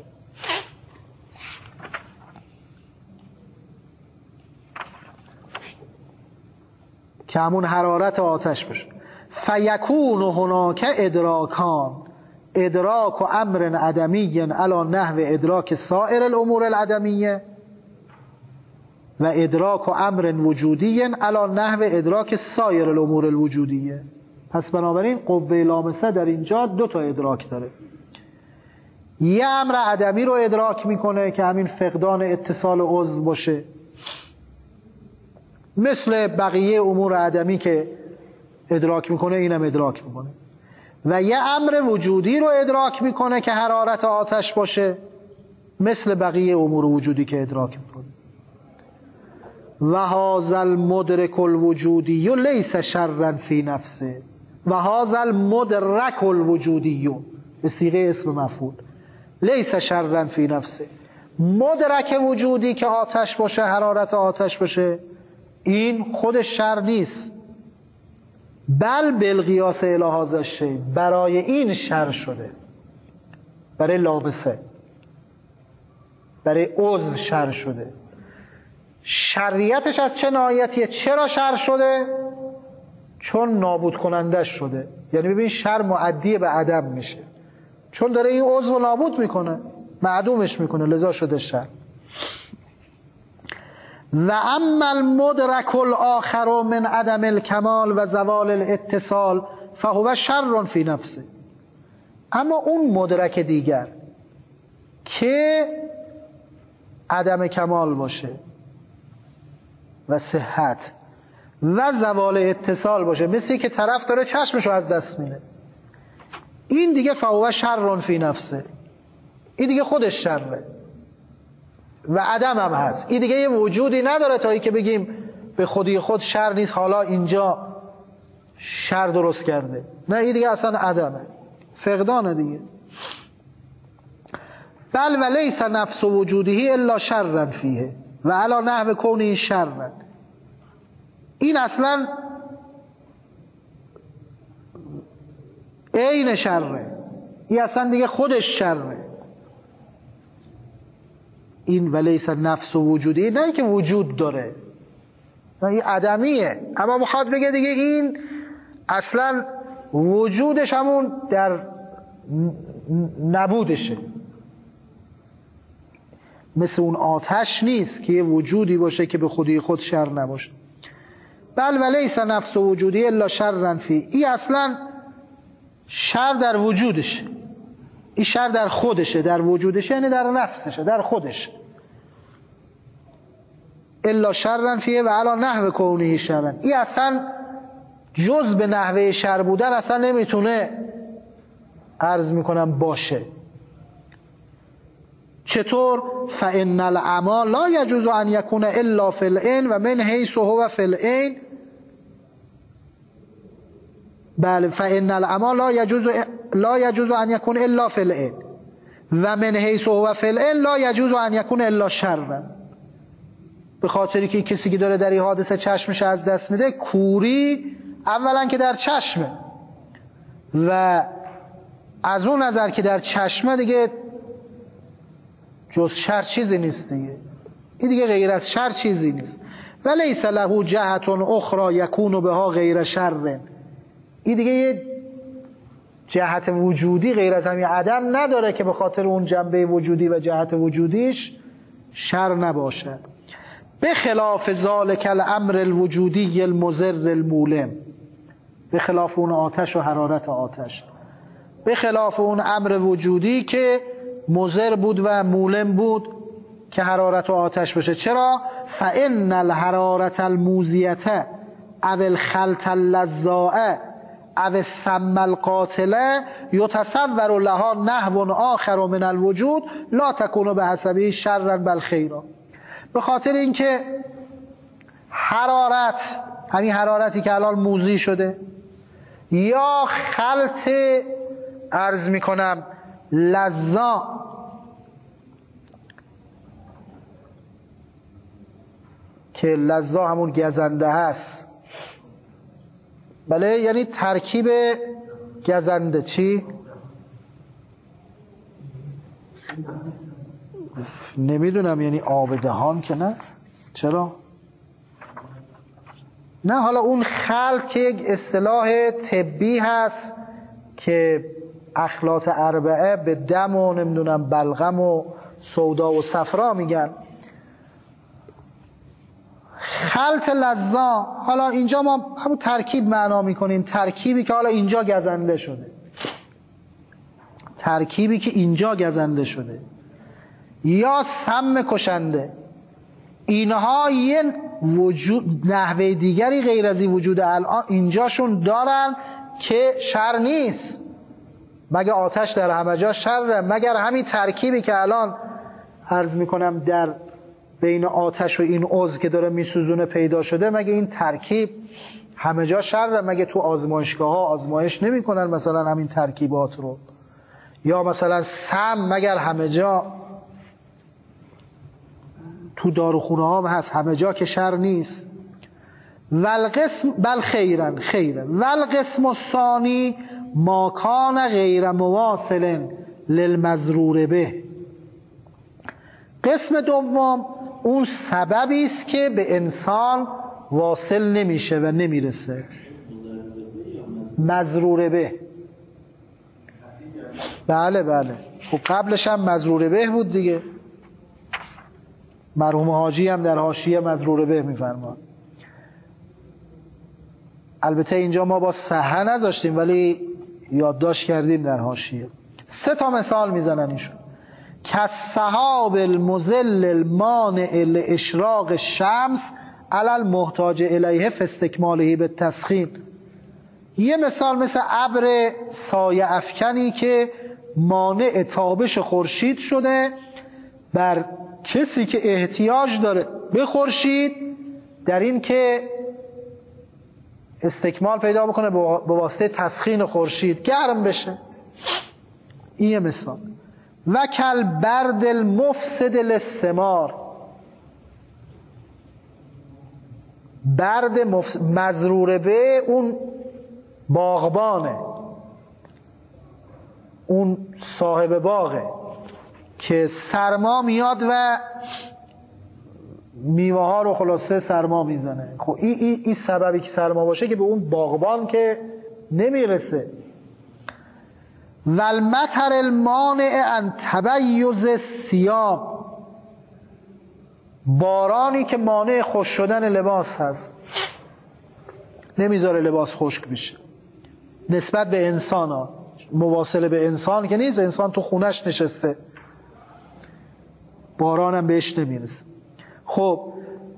S1: که همون حرارت آتش باشه. فیکون هناک ادراکان، ادراک و امر عدمی علی نحو ادراک سایر الامور العدمیه و ادراک و امر وجودی علی نحو ادراک سایر الامور الوجودیه. پس بنابراین قوه لامسه در اینجا دو تا ادراک داره. یه امر عدمی رو ادراک میکنه که همین فقدان اتصال عضو باشه، مثل بقیه امور عدمی که ادراک میکنه اینم ادراک میکنه. و یه امر وجودی رو ادراک میکنه که حرارت آتش باشه، مثل بقیه امور وجودی که ادراک میکنه. و هذا المدرک الوجودی لیس شرا فی نفسه، و هذا المدرک الوجودی به صیغه اسم مفعول، لیس شرا فی نفسه. مدرک وجودی که آتش باشه، حرارت آتش باشه، این خودش شر نیست، بل بالقیاس الی هذا الشیء، برای این شر شده، برای لامسه، برای عضو شر شده. شریعتش از چه ناحیتیه؟ چرا شر شده؟ چون نابود کنندش شده. یعنی ببین شر معدی به عدم میشه، چون داره این عضو نابود میکنه، معدومش میکنه، لذا شده شر. و اما المدرک الاخر من عدم الکمال و زوال الاتصال فهو شر فی نفسه. اما اون مدرک دیگر که عدم کمال باشه و صحت و زوال اتصال باشه، مثل که طرف داره چشمشو از دست میده، این دیگه فهو شر فی نفسه، این دیگه خودش شره و عدم هم هست. این دیگه یه وجودی نداره تا ای که بگیم به خودی خود شر نیست، حالا اینجا شر درست کرده. نه، این دیگه اصلا عدمه، فقدانه دیگه. بل و لیس نفس وجودی الا شرا فیه و علی نحو کونه شرا. این اصلا عین شره، این اصلا دیگه خودش شره. این ولیس نفس و وجودی، نه که وجود داره، نه، این عدمیه. اما بخواد بگه دیگه این اصلا وجودش همون در نبودشه، مثل اون آتش نیست که یه وجودی باشه که به خودی خود شر نباشه. بل ولیس نفس و وجودی الا شرا فی، این اصلا شر در وجودشه، این شر در خودشه، در وجودشه، یعنی در نفسشه، در خودشه. الا شرا فیه و علی نحو کونه شرا، این اصلا جز به نحوه شر بودن اصلا نمیتونه عرض میکنم باشه. چطور؟ فإن العمى لا يجوز ان يكون الا في العين و من حيث هو في العين. بله، فإن العمى لا يجوز لا يجوز ان يكون الا في العين و من حيث هو في العين لا يجوز ان يكون الا شرا. به خاطری که کسی که داره در این حادثه چشمش از دست میده، کوری اولا که در چشمه و از اون نظر که در چشمه دیگه جز شر چیزی نیست دیگه، این دیگه غیر از شر چیزی نیست. و لیس له جهت اخرى یکون بها غیر شر. این دیگه یه جهت وجودی غیر از همین عدم نداره که به خاطر اون جنبه وجودی و جهت وجودیش شر نباشه. به خلاف ذالک الامر الوجودی المضر المولم، به خلاف اون آتش و حرارت آتش، به خلاف اون امر وجودی که مضر بود و مولم بود که حرارت و آتش بشه. چرا؟ فإن الحرارت الموزیته او الخلط اللذاء او السم القاتله یتصور لها نحو آخر من الوجود لا تکون به حسبه شرا بل خیرا. به خاطر اینکه حرارت، همین حرارتی که الان موزی شده، یا خلط عرض میکنم لذا که لذا همون گزنده هست، بله، یعنی ترکیب گزنده. چی؟ نمیدونم، یعنی آب دهان که نه؟ چرا؟ نه، حالا اون خلط که یک اصطلاح طبی هست که اخلاط اربعه به دم و نمیدونم بلغم و سودا و صفرا میگن. خلط لذا، حالا اینجا ما همون ترکیب معنا میکنیم، ترکیبی که حالا اینجا گزنده شده، ترکیبی که اینجا گزنده شده، یا سم کشنده، اینها یه وجود نحوه دیگری غیر از این وجود الان اینجاشون دارن که شر نیست. مگه آتش در همه جا شره؟ مگر همین ترکیبی که الان عرض میکنم در بین آتش و این عضو که داره میسوزونه پیدا شده، مگه این ترکیب همه جا شره؟ مگه تو آزمایشگاه ها آزمایش نمیکنن مثلا همین ترکیبات رو؟ یا مثلا سم مگر همه جا تو داروخونه ها هست؟ همه جا که شر نیست. والقسم بل خیرن خیرن والقسم الثانی ما کان غیر مواصل للمضرور به. قسم دوم اون سببی است که به انسان واصل نمیشه و نمیرسه. مضرور به، بله بله، خب قبلش هم مضرور به بود دیگه. مرحوم حاجی هم در حاشیه مضرور به میفرمان. البته اینجا ما با صحه نذاشتیم ولی یادداشت کردیم در حاشیه. سه تا مثال میزنن ایشون. کالسحاب المظل المانع لاشراق الشمس علی المحتاج الیه فی استکماله بالتسخین. یه مثال مثل ابر سایه افکنی که مانع تابش خورشید شده بر کسی که احتیاج داره به خورشید، در این که استکمال پیدا بکنه به واسطه تسخین خورشید، گرم بشه. این یه مثال. و کل برد المفسد للثمار، برد مفسد مضرور به اون باغبانه، اون صاحب باغه که سرما میاد و میوه ها رو خلاصه سرما میزنه. خب این این این سببی که سرما باشه که به اون باغبان که نمیرسه. والمطر المانع عن تبیض الثیاب، بارانی که مانع خشک شدن لباس هست، نمیذاره لباس خشک بشه. نسبت به انسان ها، مواصل به انسان که نیست، انسان تو خونش نشسته، باران هم بهش نمیرسه. خب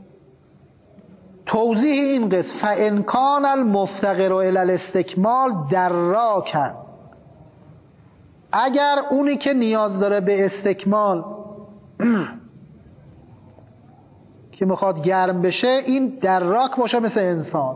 S1: توضیح این قسم فإن کان المفتقر الی الاستکمال دراکن، اگر اونی که نیاز داره به استکمال که میخواد گرم بشه این دراک باشه مثل انسان،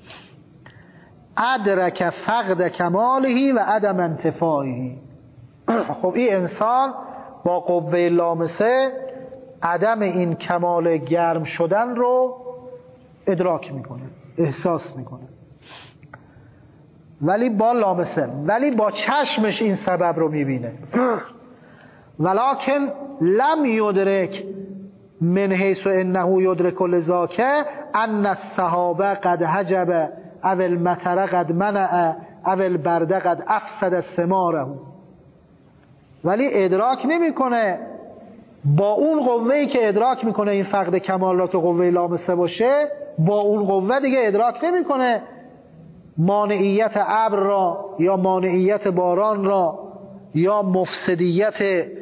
S1: ادرک فقد کمالهی و عدم انتفاعهی. خب این انسان با قوه لامسه عدم این کمال گرم شدن رو ادراک میکنه، احساس میکنه، ولی با لامسه، ولی با چشمش این سبب رو میبینه. ولکن لم یدرک من حیث انه یدرک لذاک ان السحابه قد حجب او المطر قد منع او البرد قد افسد ثماره. ولی ادراک نمیکنه با اون قوه‌ای که ادراک میکنه این فقد کمال را که قوه لامسه باشه، با اون قوه دیگه ادراک نمیکنه مانعیت ابر را یا مانعیت باران را یا مفسدیت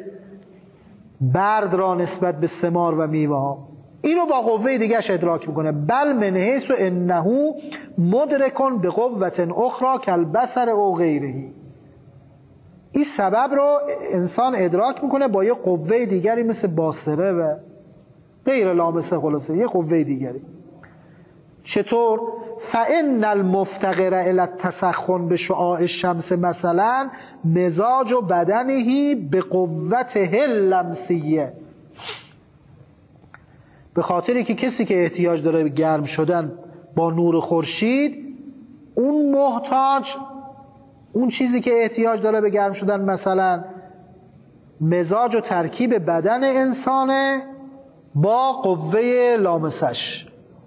S1: برد را نسبت به ثمار و میوه ها. اینو با قوه دیگهش ادراک میکنه. بل من حیث انه مدرکن به قوة اخرى کالبصر او غیره. این سبب رو انسان ادراک میکنه با یه قوه دیگری مثل باصره و غیر لامسه، خلاصه یه قوه دیگری. چطور؟ فإن المفتقر الی التسخن بشعاع الشمس مثلا مزاج بدنه به قوته اللمسیه. به خاطری که کسی که احتیاج داره به گرم شدن با نور خورشید، اون محتاج، اون چیزی که احتیاج داره به گرم شدن مثلا مزاج و ترکیب بدن انسانه با قوه لامسش.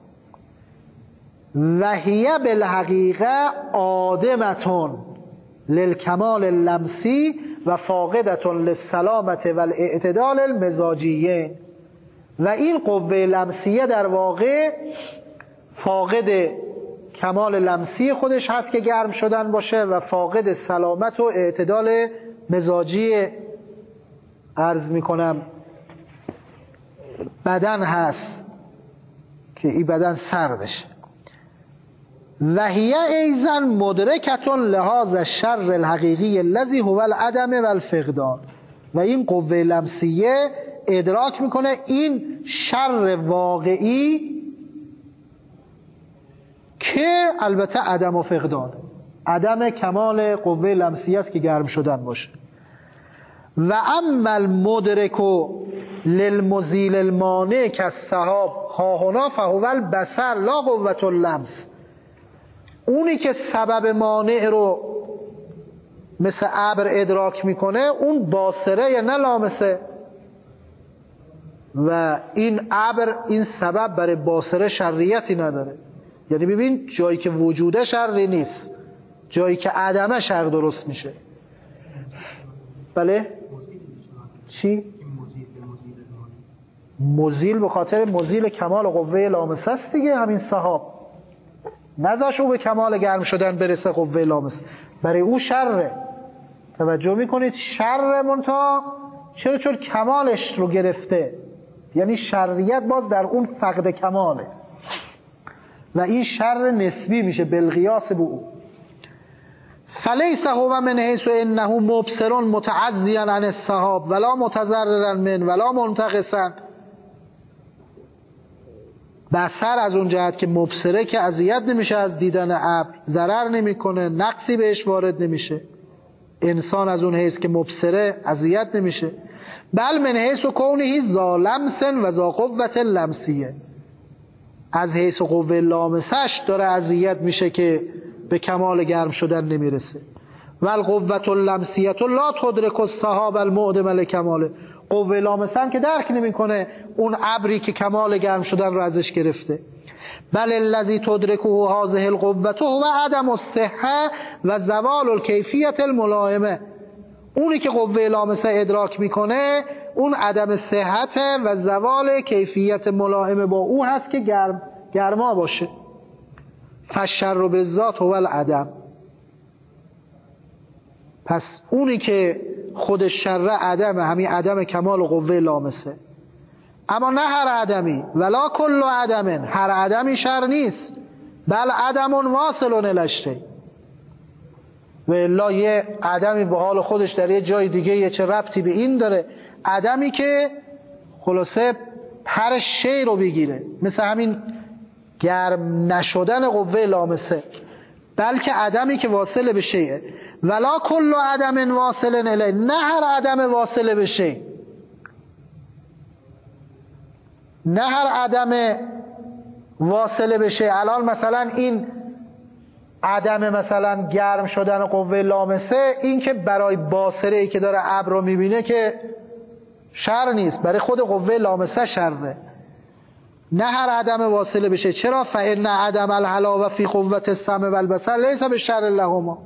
S1: و هی بالحقیقه آدمتون للکمال اللمسی و فاقدتون للسلامت و الاعتدال المزاجیین. و این قوه لمسیه در واقع فاقد کمال لمسی خودش هست که گرم شدن باشه و فاقد سلامت و اعتدال مزاجی عرض میکنم بدن هست که این بدن سردشه. و هی ایضا مدرکتون لحاظ الشر الحقیقی الذی هو العدم و الفقدان. و این قوه لمسیه ادراک میکنه این شر واقعی که البته عدم و فقدان، عدم کمال قوه لمسیه است که گرم شدن باشه. و اما المدرک للمزیل المانع کالسحاب ها هنا فهو البصر لا قوة اللمس. اونی که سبب مانع رو مثل ابر ادراک میکنه اون باصره یا نه لامسه. و این ابر، این سبب برای باصره شریعتی نداره. یعنی ببین جایی که وجوده شری نیست، جایی که عدمه شر درست میشه. بله؟ چی؟ مزیل به خاطر مزیل کمال قوه لامسه است دیگه. همین سحاب نذاش او به کمال گرم شدن برسه قوه لامسه، برای او شره. توجه میکنید شر منتها چرا؟ چون کمالش رو گرفته، یعنی شریعت باز در اون فقد کماله و این شر نسبی میشه بالقیاس به او. فلیس هو من حیث انه مبصر متعزیا عن السحاب ولا متضررا من ولا منتقصا. بصر از اون جهت که مبصره که اذیت نمیشه از دیدن ابر، ضرر نمیکنه، نقصی بهش وارد نمیشه. انسان از اون حیث که مبصره اذیت نمیشه. بل من حیث کونه ذا لمس و ذا قوة لمسیه، از حیث قوه لامسش داره اذیت میشه که به کمال گرم شدن نمیرسه. و القوة اللمسیه لا تدرک السحاب المعدم لکماله. قوه لامسه هم که درک نمیکنه اون ابری که کمال گرم شدن رو ازش گرفته. بل الذی تدرکه هذه القوة هو عدم الصحه و زوال الکیفیت الملائمه. اونی که قوه لامسه ادراک میکنه اون عدم صحت و زوال کیفیت ملائمه با او هست که گرم گرما باشه. فالشر بالذات هو العدم. پس اونی که خود شر عدمه، همین عدم کمال قوه لامسه. اما نه هر عدمی، ولا کل عدم، هر عدمی شر نیست. بل عدم واصل الی. و الا یه عدمی به حال خودش در یه جای دیگه یه چه ربطی به این داره؟ عدمی که خلاصه پر شی رو بگیره، مثل همین گرم نشدن قوه لامسه. بلکه عدمی که واصل به شیء. ولا کل عدم واصل الی، نه هر عدم واصل به شیء، نه هر عدم واصل به شیء. الان مثلا این عدم مثلا گرم شدن قوه لامسه، این که برای باصره ای که داره ابر رو میبینه که شر نیست، برای خود قوه لامسه شره، نه هر عدم واصله بشه. چرا؟ فإن عدم الحلاوة فی قوت السمع و البصر لیس بشر لهما.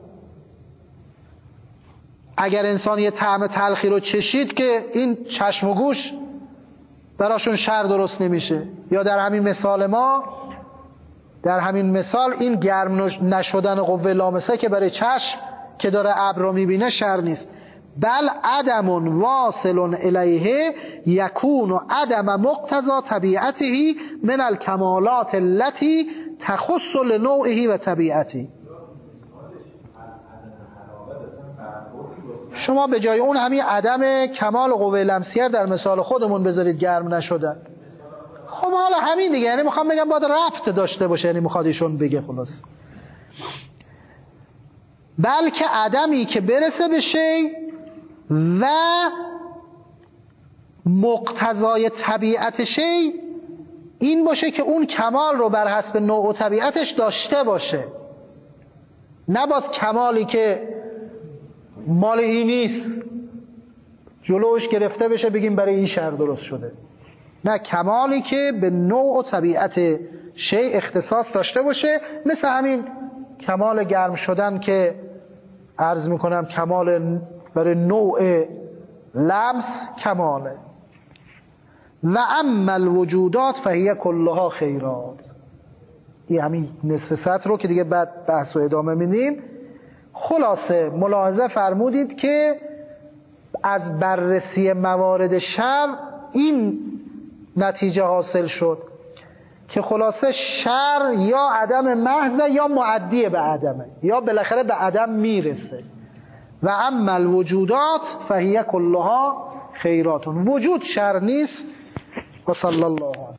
S1: اگر انسان یه طعم تلخی رو چشید که این چشم و گوش براشون شر درست نمیشه. یا در همین مثال ما، در همین مثال این گرم نشدن قوه لامسه که برای چشم که داره ابر رو میبینه شر نیست. بل عدم واصل الیه یکون عدم مقتضا طبیعته من الکمالات التي تخص لنوعه و طبیعته. شما به جای اون همین عدم کمال قوه لمسیه در مثال خودمون بذارید گرم نشدن. خب حالا همین دیگه، یعنی میخوام بگم باید ربط داشته باشه، یعنی میخواد ایشون بگه خلاص. بلکه عدمی که برسه به شی و مقتضای طبیعت شی این باشه که اون کمال رو بر حسب نوع و طبیعتش داشته باشه، نه باز کمالی که مال این نیست جلوش گرفته بشه بگیم برای این شر درست شده. نه، کمالی که به نوع و طبیعت شی اختصاص داشته باشه، مثل همین کمال گرم شدن که عرض میکنم کمال برای نوع لمس کماله. و اما الوجودات فهی کلها خیرات. این همین نصف سطر رو که دیگه بعد بحث رو ادامه میدیم. خلاصه ملاحظه فرمودید که از بررسی موارد شر این نتیجه حاصل شد که خلاصه شر یا عدم محض یا معدی به عدمه، یا بالاخره به عدم میرسه. و اما الوجودات فهی کلها خیراتون. وجود شر نیست. و صلی الله علیه